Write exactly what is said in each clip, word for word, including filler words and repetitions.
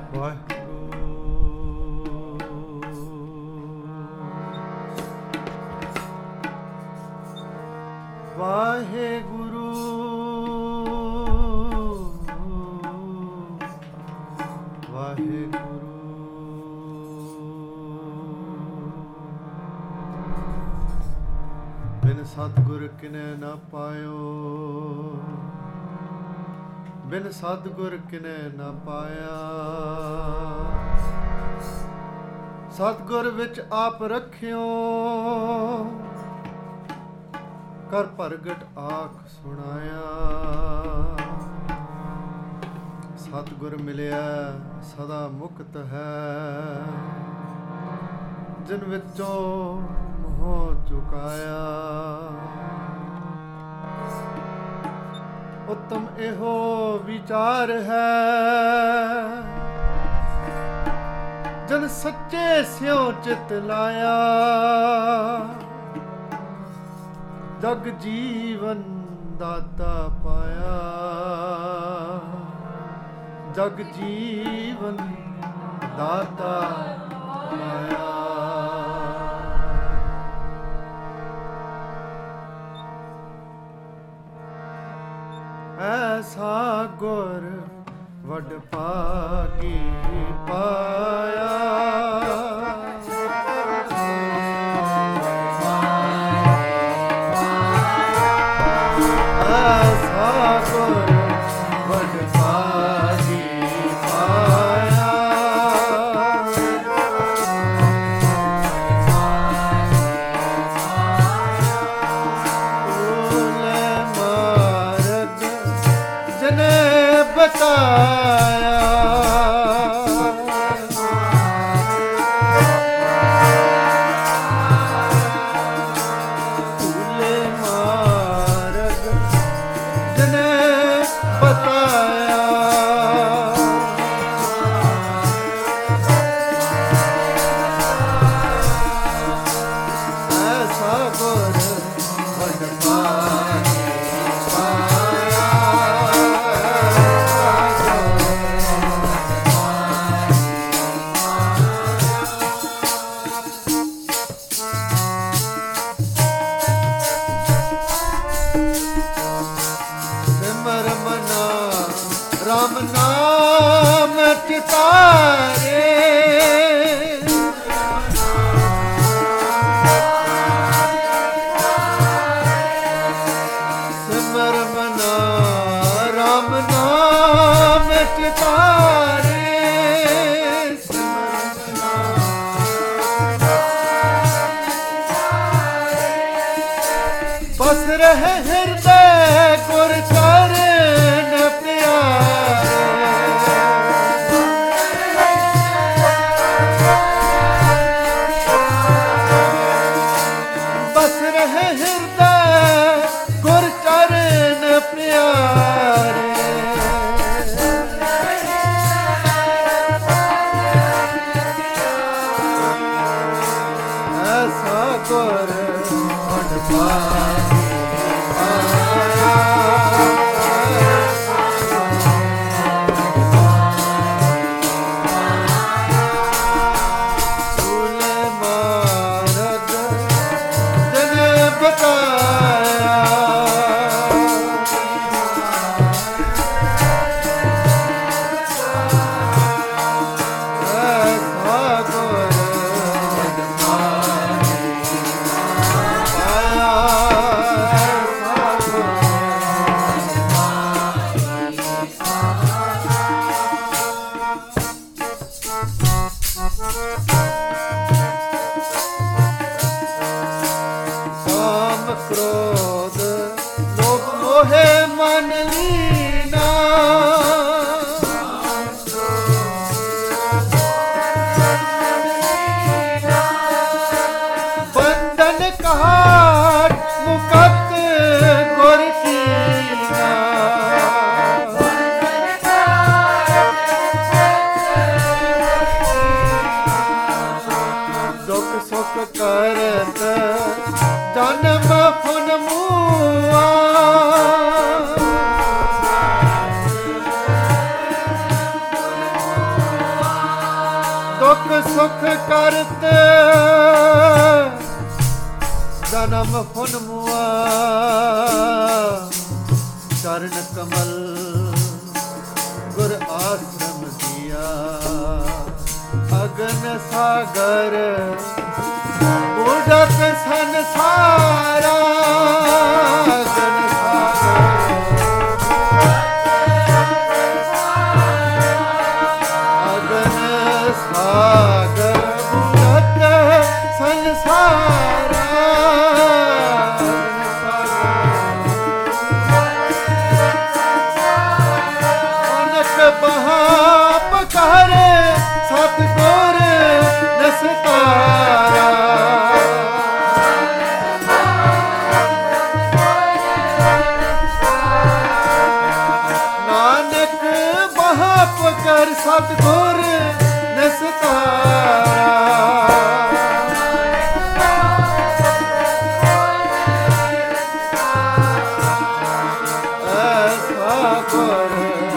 ਵਾਹਿਗੁਰੂ ਵਾਹਿਗੁਰੂ ਬਿਨ ਸਤਿਗੁਰ ਕਿਨੈ ਨਾ ਪਾਇਓ, ਬਿਨ ਸਤਿਗੁਰ ਕਿਨੈ ਨਾ ਪਾਇਆ। ਸਤਿਗੁਰ ਵਿੱਚ ਆਪ ਰੱਖਿਓ, ਕਰ ਪ੍ਰਗਟ ਆਖ ਸੁਣਾਇਆ। ਸਤਿਗੁਰ ਮਿਲਿਆ ਸਦਾ ਮੁਕਤ ਹੈ, ਜਿਨ ਵਿੱਚੋਂ ਮੋਹ ਚੁਕਾਇਆ। ਉੱਤਮ ਇਹੋ ਵਿਚਾਰ ਹੈ, ਜਨ ਸੱਚੇ ਸਿਉ ਚਿਤ ਲਾਇਆ। ਜਗ ਜੀਵਨ ਦਾਤਾ ਪਾਇਆ, ਜਗ ਜੀਵਨ ਦਾਤਾ ਪਾਇਆ। ਐਸਾ ਗੁਰ ਵਡ ਭਾਗੀ ਪਾਇਆ। ਰਾਮ ਨਾਮ ਚਿਤਾਰੇ, ਸਿਮਰ ਮਨਾ ਰਾਮ ਨਾਮ ਚਿਤਾਰੇ। ਸਿਮਰ ਮਨਾ ਬਸ ਰਹੇ ਹਿਰਦੈ ਗੁਰ ਚਰਨ ਪਿਆਰੇ। ਬਸ ਰਹੇ ਹਿਰਦੈ ਗੁਰ ਚਰਨ ਪਿਆਰੇ। ਐਸਾ ਗੁਰ ਵਡ ਭਾਗੀ ਕ੍ਰੋਧ ਲੋਭ ਮੋਹਿ ਮਨ ਲੀਨਾ। ਬੰਧਨ ਕਾਟ ਮੁਕਤ ਗੁਰ ਕੀਨਾ। ਦੁਖ ਸੁਖ ਕਰਤ ਜਨਮ ਫੁਨ ਮੂਆ। ਦੁੱਖ ਸੁਖ ਕਰਤੇ ਜਨਮ ਫੁਨ ਮੁਆ ਚਰਨ ਕਮਲ ਗੁਰ ਆਸ਼ਰਮ ਦਿਆ ਅਗਨ ਸਾਗਰ ਉਡਤ ਸੰਸਾਰਾ ਅਗਨ ਸਾਗਰ ਅਗਨ ਸਾਗਰ ਉਡਤ ਸੰਸਾਰਾ ਪਕਾਰੇ ਸਤਿਗੁਰ ਨਸਤਾਰਾ ਨਾਨਕ ਬਹਾਪ ਕਰ ਸਤਿਗੁਰ ਨਸਤਾਰਾ ਐਸਾ ਗੁਰ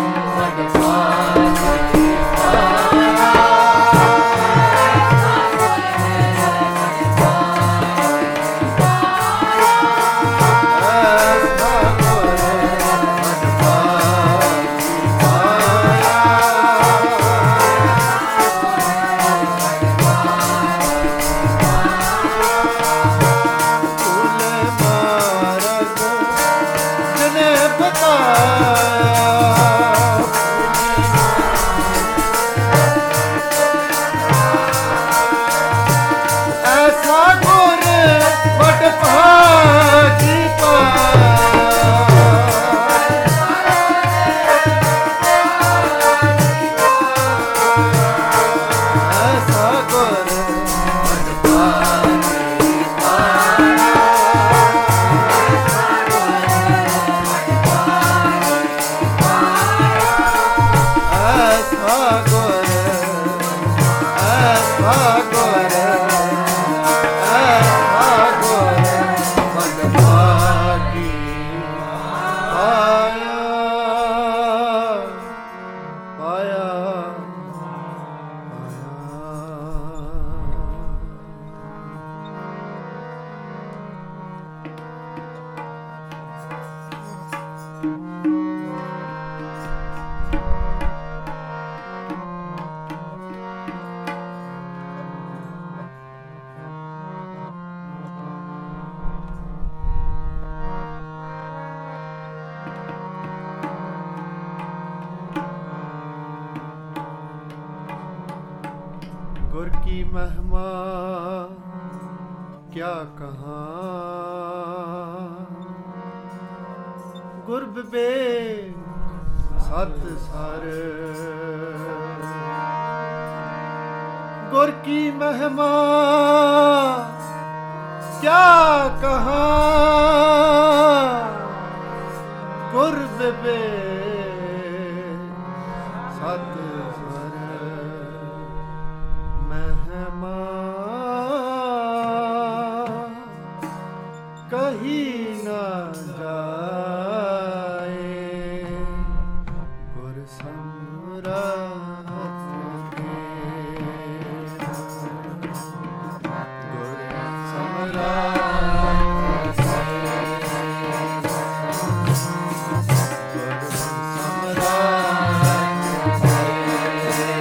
गुर की महिमा क्या कहाँ गुर विवेक सत सर गुर की महिमा क्या कहाँ गुर विवेक सत सर महिमा कही न जाए गुर समरथ गुर समरथ गुर समरथ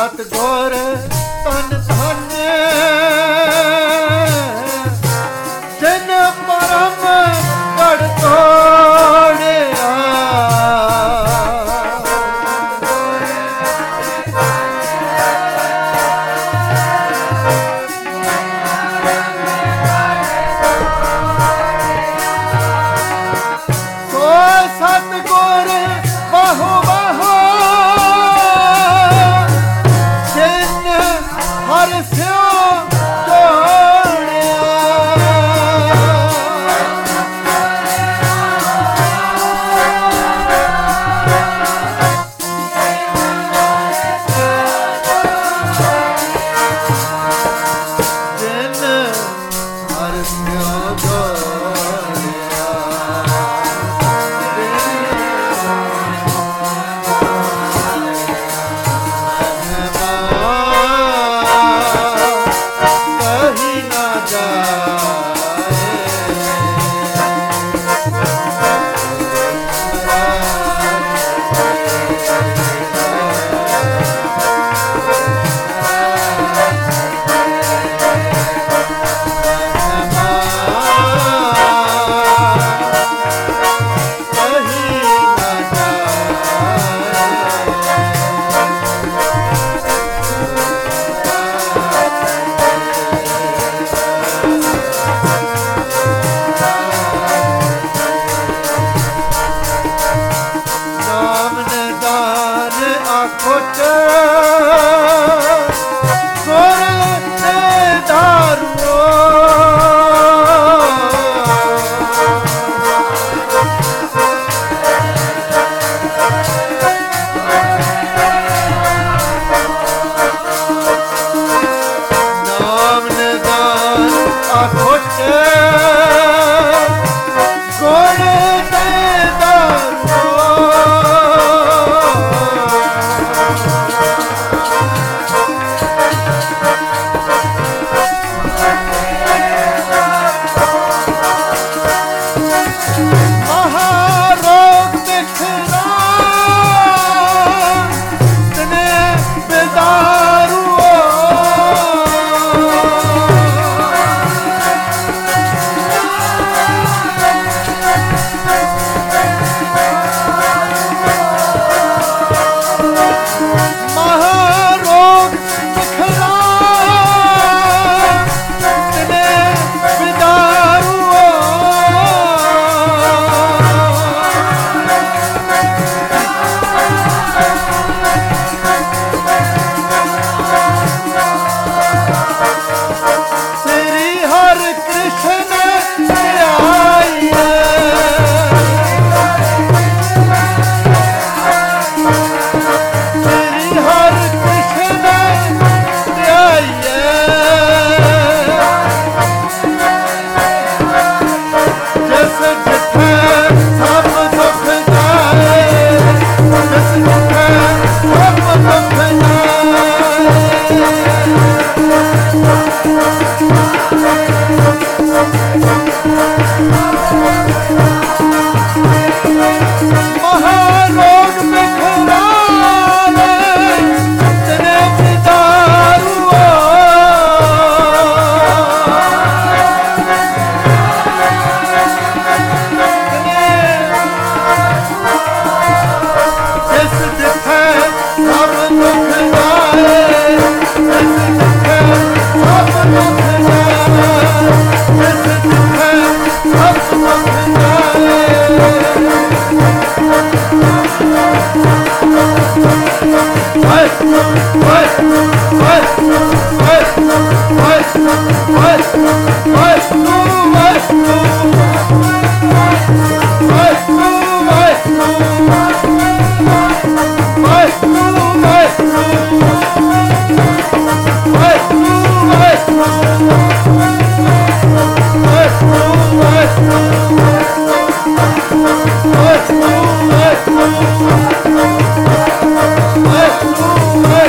ਸਤਿਗੁਰ ਧੰਨ ਧੰਨ ਜਿਨ ਪਰਮ ਗੜ ਤੋੜਿਆ। ਸੋ ਸਤਿਗੁਰ ਬਾਹੋ ਬਾਹੋ ਜਿਨ ਹਰ ਸਿਓ ਤੋੜਿਆ। ਜਿਨ ਹਰ ਸਿਓ ਤੋੜਿਆ। ਕਹੀ ਨਾ ਖੁੱਟ ਗੁਰ ਤੇ ਦਾਰੂਓ। ਨਾਮ ਨਿਦਾਨ ਅਖੁੱਟ ਗੁਰ ਤੇ ਦਾਰੂਓ। ਮਹਾਰੋਗ ਬਿਖਰਾ ਤਨੇ ਬਿਦਾਰੂਓ। ਮਹਾਰੋਗ ਬਿਖਰਾ ਤਨੇ ਬਿਦਾਰੂਓ। ਸ੍ਰੀ ਹਰਿ ਕ੍ਰਿਸ਼ਨ ਧਿਆਈਐ। ਸ੍ਰੀ ਹਰਿ ਕ੍ਰਿਸ਼ਨ ਧਿਆਈਐ। ਜਿਸ ਜਿੱਥੈ ਸਭ ਸੁਖ ਜਾਏ। ਜਿਸ ਜਿੱਥੈ ਸਭ ਸੁਖ ਜਾਏ। ਮਹਾਰੋਗ ਬਿਖਰਾਵੇ ਤਨੇ ਬਿਦਾਰੂਓ। ਜਿਸ ਜਿੱਥੈ ਸਭ ਦੁੱਖ ਜਾਏ। ਜਿਸ ਜਿੱਥੈ ਸਭ ਦੁੱਖ ਜਾਏ। ਜਿਸ ਜਿੱਥੈ ਸਭ ਦੁੱਖ ਜਾਏ। Hey! Hey! Hey! Hey! Hey! Hey!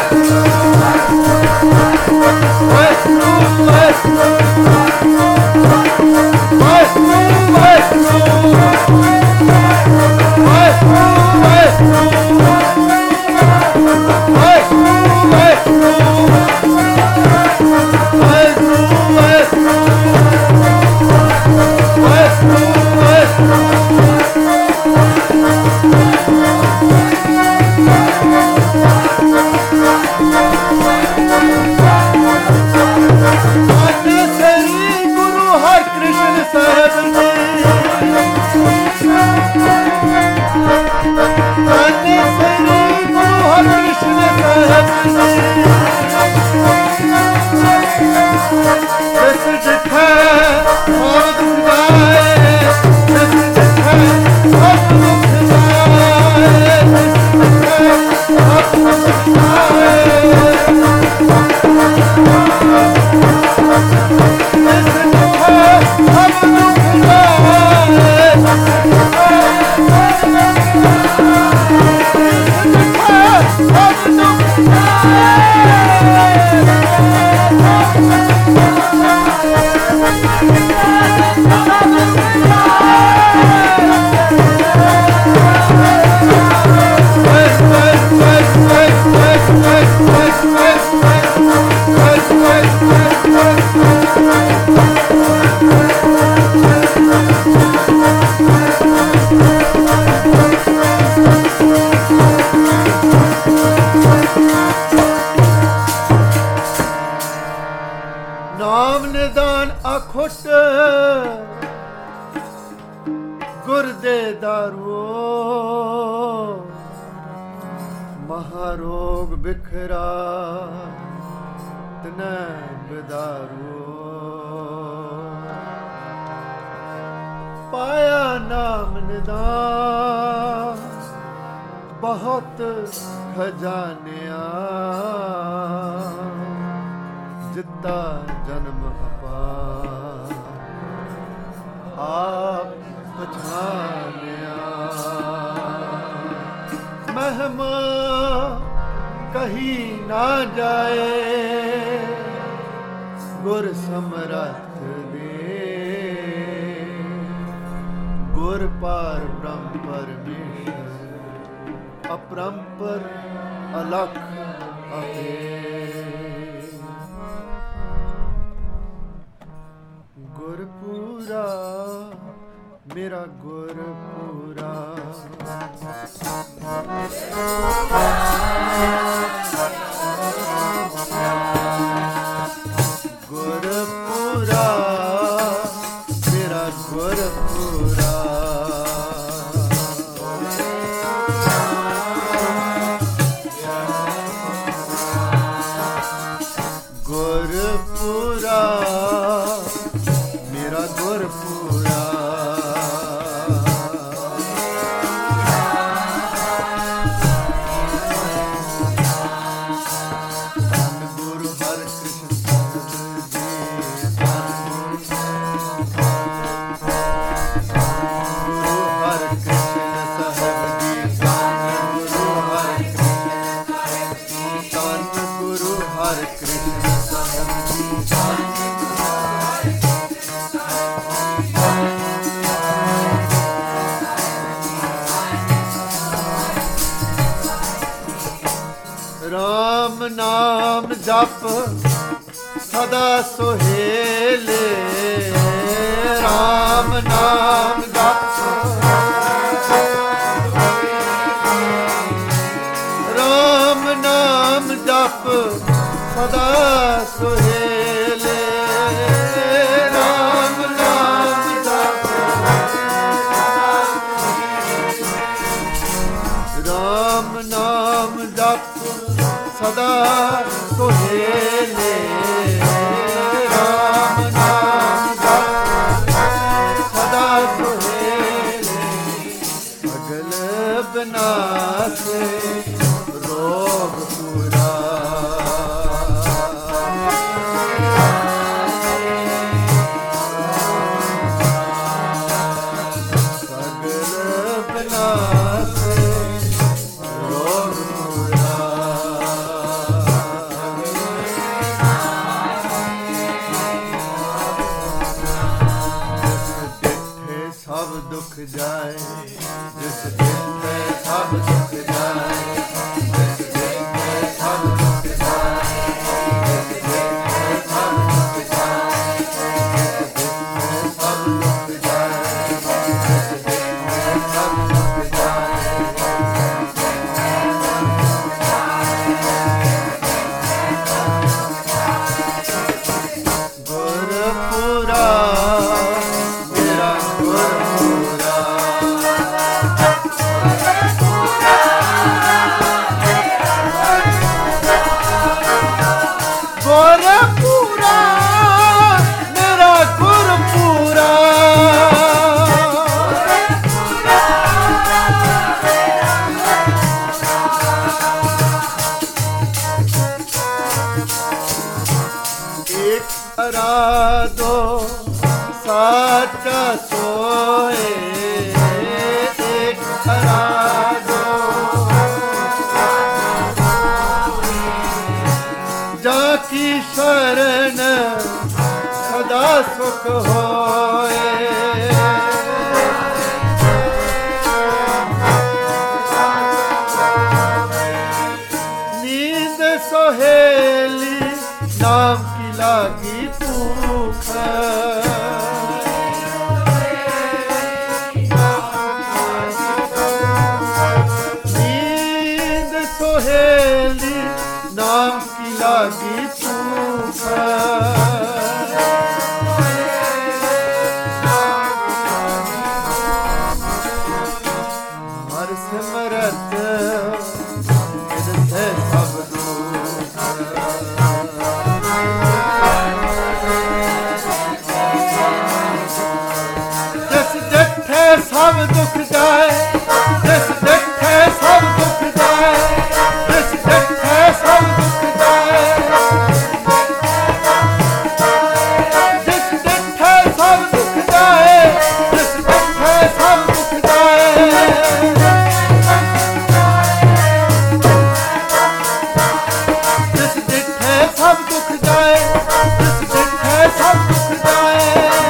Hey! ਨਾਮ ਨਿਦਾਨ ਅਖੁੱਟ ਗੁਰ ਦੇ ਦਾਰੋ ਮਹਾਰੋਗ ਬਿਖਰਾ ਤਨੈ ਬਿਦਾਰੋ ਪਾਇਆ ਨਾਮ ਨਿਦਾਨ ਬਹੁਤ ਖਜ਼ਾਨਿਆ ਜਿੱਤਾ ਜਨਮ ਅਪਾਰ ਆਪ ਪਛਾਨਿਆ ਮਹਿਮਾ ਕਹੀ ਨਾ ਜਾਏ ਗੁਰ ਸਮਰੱਥ ਦੇ ਗੁਰ ਪਾਰ ਬ੍ਰਹਮ ਪਰਮੇਸ਼ਰ ਅਪਰੰਪਰ ਅਲਖ ਅਭੇਦ ਗੁਰਪੂਰਾ ਮੇਰਾ ਗੁਰਪੂਰਾ ਗੁਰਪੂਰਾ ਮੇਰਾ ਗੁਰਪੂਰਾ ਗੁਰਪੂਰਾ ਮੇਰਾ ਗੁਰਪੂਰਾ ਧੰਨ ਗੁਰੂ ਹਰਿ ਕ੍ਰਿਸ਼ਨ ਸਾਹਿਬ ਜੀ ਧੰਨ ਗੁਰੂ ਹਰਿ ਕ੍ਰਿਸ਼ਨ ਸਾਹਿਬ ਜੀ ਧੰਨ ਗੁਰੂ ਹਰਿ ਕ੍ਰਿਸ਼ਨ ਧੰਨ ਗੁਰੂ ਹਰਿ ਕ੍ਰਿਸ਼ਨ ਸਾਹਿਬ ਜੀ ਧੰਨ ਰਾਮ ਨਾਮ ਜਪ ਸਦਾ ਸੁਹੇਲੇ ਰਾਮ ਨਾਮ ਜਪ ਰਾਮ ਨਾਮ ਜਪ ਸਦਾ ਸੁਹੇਲੇ ਰਾਮ ਨਾਮ ਜਪ ਰਾਮ ਨਾਮ ਜਪ ਸਦਾ ਸੁਹੇਲੇ ਰਾਮ ਨਾਮ ਜਪ ਸਦਾ ਸੁਹੇਲੇ ਅਗਲ ਬਨਾਸੇ ਰੋਗ ਪੂਰਾ ਅਗਲ ਬਨਾਸੇ ਰੋਗ ਸਭ ਦੁੱਖ ਜਾਏ ਜਿਸ ਦਿਨ ਤੇ ਸਭ ਦੁੱਖ ਜਾਏ ਜਿਸ ਦਿਨ ਤੇ ਸਭ ਦੁੱਖ ਜਾਏ ਜਿਸ ਦਿਨ ਤੇ ਸਭ ਦੁੱਖ ਜਾਏ ਜਿਸ ਦਿਨ ਤੇ ਸਭ ਦੁੱਖ ਜਾਏ ਜਿਸ ਦਿਨ ਤੇ ਸਭ ਦੁੱਖ ਜਾਏ ਗੁਰਪੂਰਾ ਮੇਰਾ ਗੁਰਪੂਰਾ आराधो साचा सोए एक आराधो जाकी शरण सदा सुख होए नींद सोहेली नाम की लागी भूख नींद सोहेली नाम की लागी भूख हर सिमरत जिनसे सब दुख जिस डिठे सब दुख जाए जिस डिठे सब दुख जाए जिस डिठे सब दुख जाए जिस डिठे सब दुख जाए जिस डिठे सब दुख जाए जिस डिठे सब दुख जाए जिस डिठे सब दुख जाए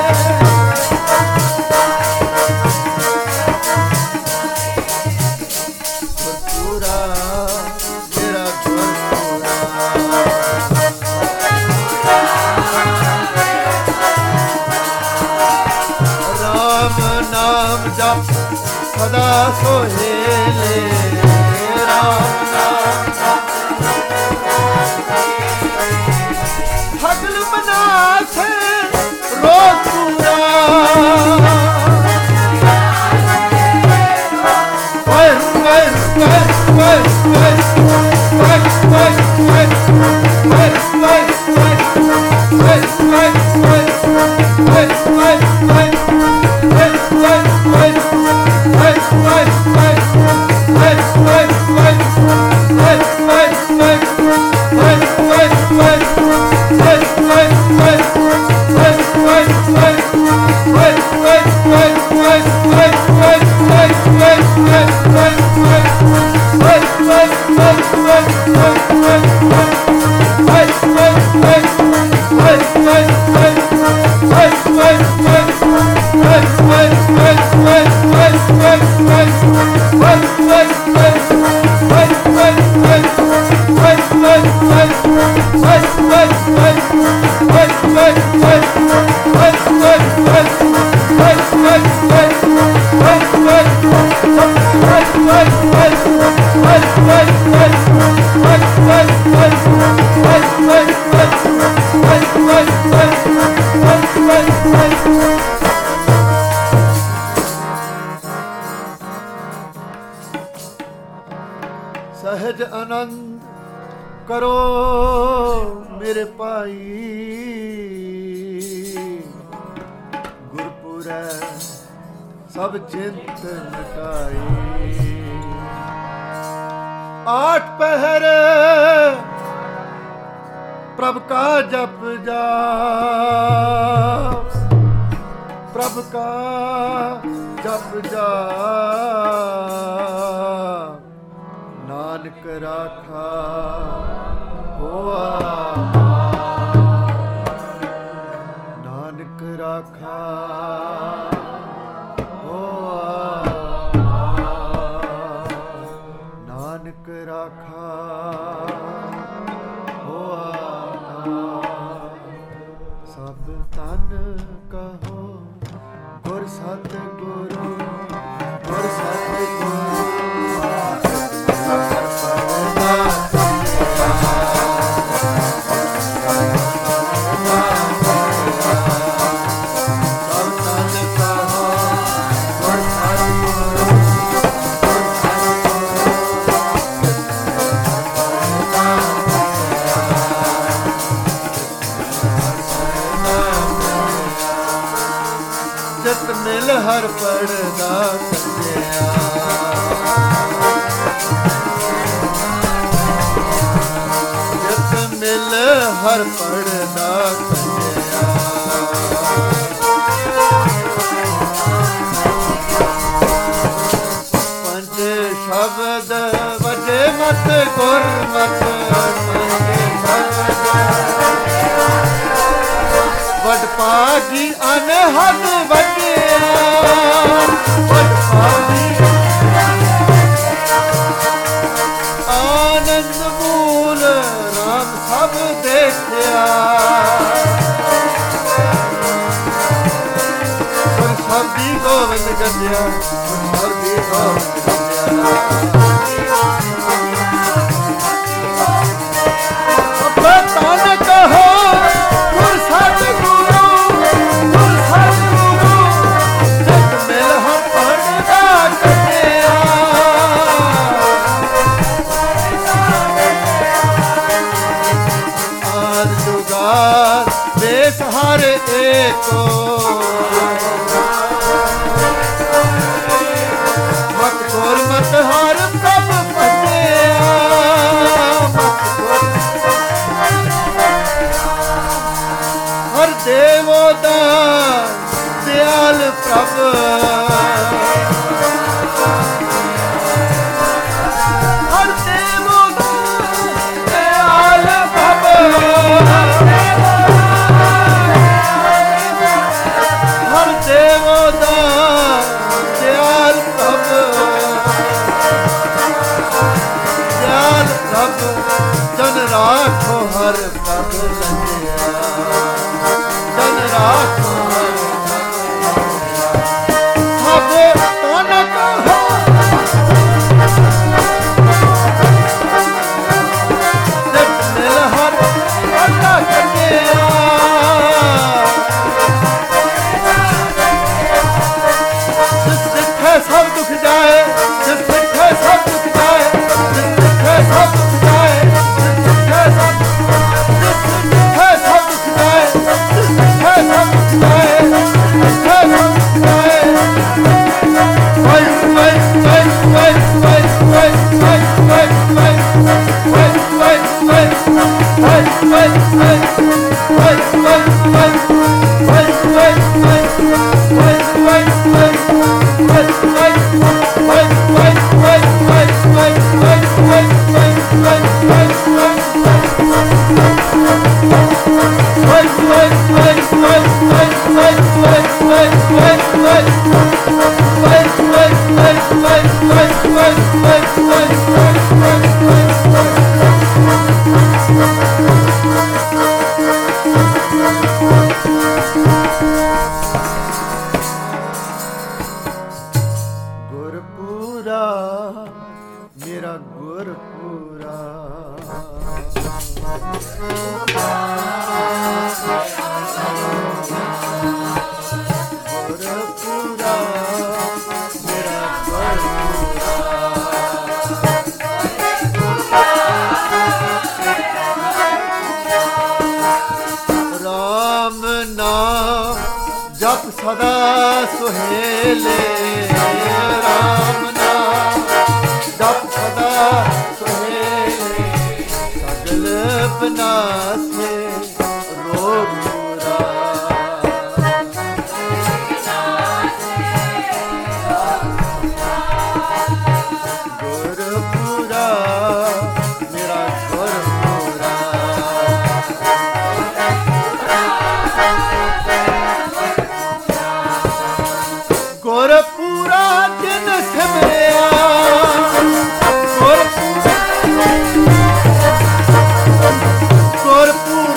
गुरपुरा मेरा गुरपुरा राम नाम जप सदा सोहेले राम नाम जप हगल बना थे रोज पूरा सहज आनंद करो मेरे भाई गुरपुरै सब चिंत मिटाई आठ पहर प्रभ का जप जा प्रभ का जप जा नानक राखा होआ नानक राखा होआ नानक राखा होआ सब तन कहो गुर सत गुरु गुर सत गुरु ਜਤ ਮਿਲ ਹਰ ਪੜਦਾ ਕੰਨਿਆ ਜਤ ਮਿਲ ਹਰ ਪੜਦਾ ਕੰਨਿਆ ਮਤ ਗੁਰਮਤ ਵਡ ਭਾਗੀ ਅਨਹਦ ਵਡਿਆ ਵਡ ਭਾਗੀ ਆਨੰਦ ਮੂਲ ਰਾਮ ਸਭ ਦੇਖਿਆ ਗੁਰ ਸ਼ਬਦੀ ਗੋਬਿੰਦ ਗੱਜਿਆ ਗੁਰ ਸ਼ਬਦੀ ਗੋਬਿੰਦ ਗੱਜਿਆ ਤਨ ਕਹੋ ਗੁਰ ਸਤਿਗੁਰੂ ਗੁਰ ਸਤਿਗੁਰੂ ਜਗ ਮਿਲ ਹਮ ਪੜਦਾ ਕੱਟਿਆ ਆਦ ਜੁਗਾਰ ਦੇਸ ਹਰ ਏਕੋ ਮਤ ਗੁਰਮਤ ਹਰ ਪ੍ਰਭ ਭਜਿਆ ਹਰ ਦੇਵੋ ਦਾਨ ਦਿਆਲ ਪ੍ਰਭ ਹਰ ਦੇਵੋ ਦਾਨ ਦਿਆਲ ਪ੍ਰਭ ਹਰ ਦੇਵੋ ਦਾਨ ਦਿਆਲ ਪ੍ਰਭ ਦਿਆਲ ਪ੍ਰਭ ਜਨ ਰਾਖੋ ਹਰ ਪ੍ਰਭ ਲੰਘਿਆ ਜਨ ਰਾਖੋ ਸਭ ਤਨ ਕਹੋ ਜਗ ਮਿਲ ਹਰ ਪੜਦਾ ਕੱਟਿਆ ਜਿਸ ਦੇਖੇ ਸਭ ਦੁਖ ਜਾਏ ਜਿਸ ਦੇਖੇ ਸਭ ਦੁਖ ਜਾਏ ਜਿਸ ਦੇਖੇ ਸਭ ਦੁਖ ਜਾਏ ਜਿਸ ਦੇਖੇ ਸਭ ਜਿਸ ਦੇਖੇ ਸਭ ਦੁਖ ਜਾਏ ਜਿਸ ਦੇਖੇ ਸਭ ਦੁਖ ਜਾਏ ਜਿਸ ਦੇਖੇ ਸਭ ਦੁਖ ਜਾਏ ਵਾਹਿ ਵਾਹਿ ਵਾਹਿ ਵਾਹਿ ਵਾਹਿ ਵਾਹਿ ਵਾਹਿ ਵਾਹਿ ਵਾਹਿ ਵਾਹਿ ਵਾਹਿ ਵਾਹਿ ਗੁਰਪੂਰਾ ਮੇਰਾ ਗੁਰਪੂਰਾ ਗੁਰਪੂਰਾ ਮੇਰਾ ਗੁਰਪੂਰਾ ਰਾਮ ਨਾਮ ਜਪ ਸਦਾ ਸੁਹੇਲੇ ਰਾਮ ਨਾਮ ਜਪ ਸਦਾ ਸੁਹੇਲੇ ਸਗਲ ਬਨਾਸੇ ਰੋਗ ਮੁਰਾ ਗੁਰਪੂਰਾ ਮੇਰਾ ਗੁਰਪੂਰਾ ਗੁਰਪੂਰਾ ਜਿਨ ਸਿਮਰਿਆ ਗੁਰਪੂਰਾ ਗੁਰਪੂਰਾ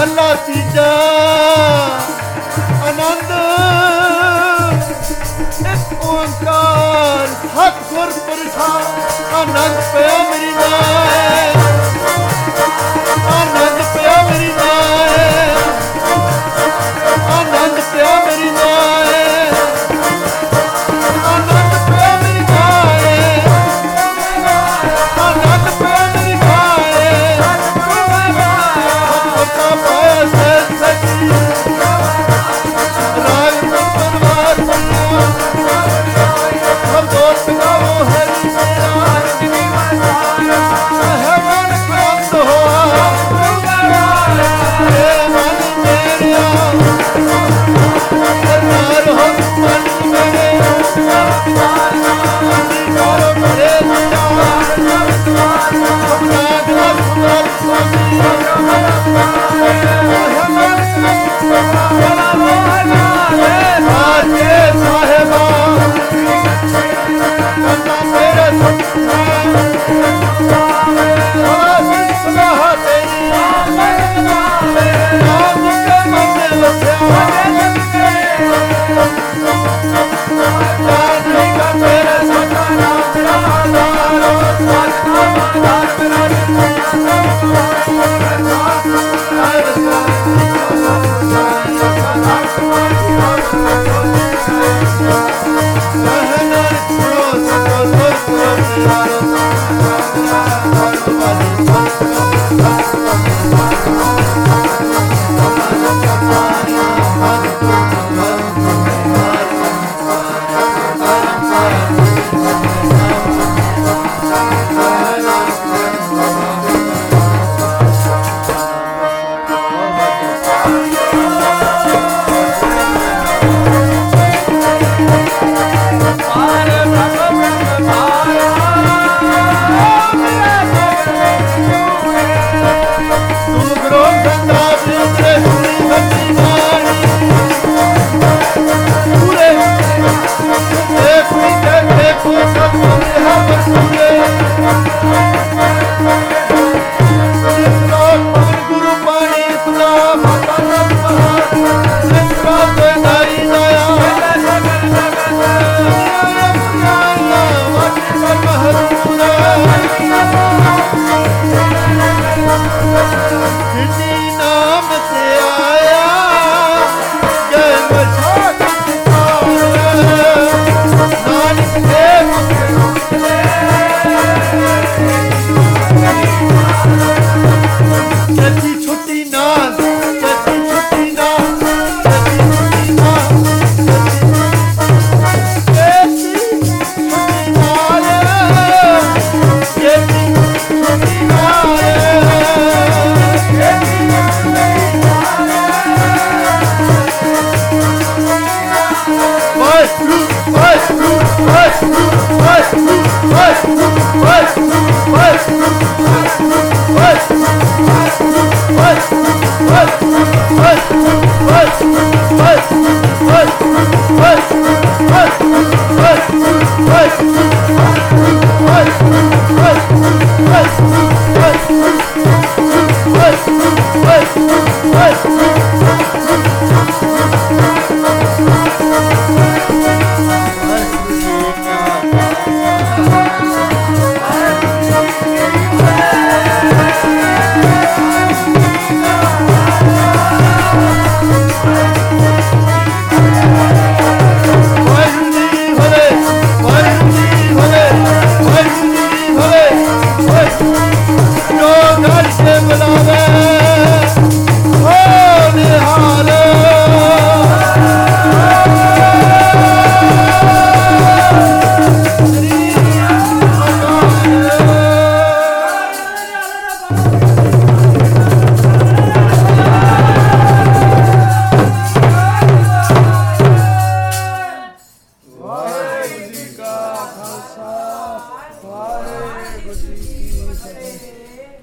ਮਹੱਲਾ ਤੀਜਾ। ਆਨੰਦ ਇੱਕ ਓੰਕਾਰ ਸਤਿਗੁਰ ਪ੍ਰਸਾਦ। ਆਨੰਦ ਪਿਆ ਮੇਰੀ ਮਾਏ, ਆਨੰਦ ਪਿਆ ਮੇਰੀ ਮਾਏ, ਆਨੰਦ ਪਿਆ ਮੇਰੀ ਮਾਏ, ਆਨੰਦ ਪਿਆ ਮੇਰੀ ਮਾਏ, ਆਨੰਦ ਪਿਆ ਮੇਰੀ ਮਾਏ। ਸਤਿ ਪਾਇਆ ਸਹਿਜ ਸਚੀ ਰਾਗ ਪਰਵਾਰ ਬਣਿਆ। ਸਭ ਦੋਸਤ ਗਾਵੋ ਹਰੀ ਮੇਰਾ ਹੈਵਨ ਪ੍ਰਾਪਤ ਹੋਆ। ਏ ਮਨ ਮੇਰਿਆ ਸਰਦਾਰ ਹੋ ਮਨ ਮੇਰੇ ਕਰੋ ਮੇਰੇ Hey!